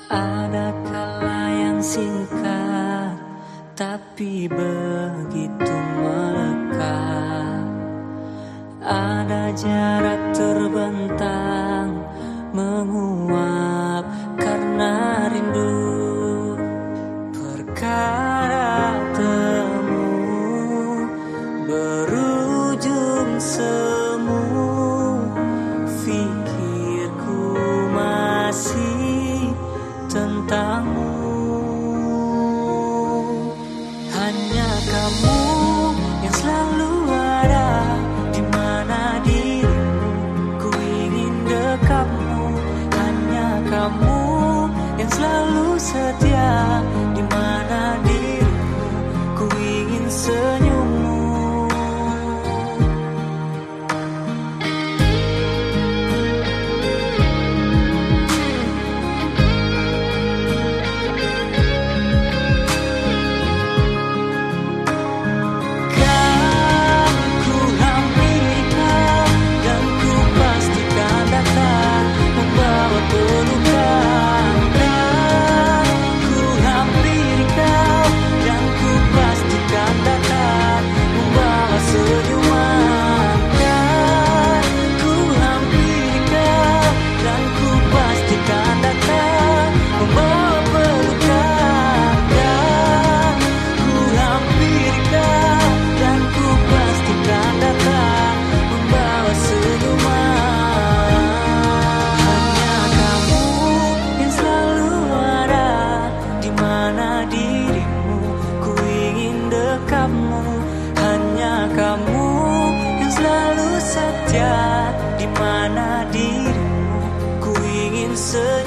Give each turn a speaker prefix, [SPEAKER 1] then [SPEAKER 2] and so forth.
[SPEAKER 1] Ada kala yang singkat tapi begitu melekat. Ada jarak terbentang menguap karena rindu. Perkara temu berujung semu. Fikirku masih tentangmu. Hanya kamu yang selalu ada di mana dirimu, ku ingin dekapmu. Hanya kamu yang selalu setia di mana dirimu, ku ingin senyummu. Hanya kamu yang selalu setia di mana dirimu, ku ingin senyum.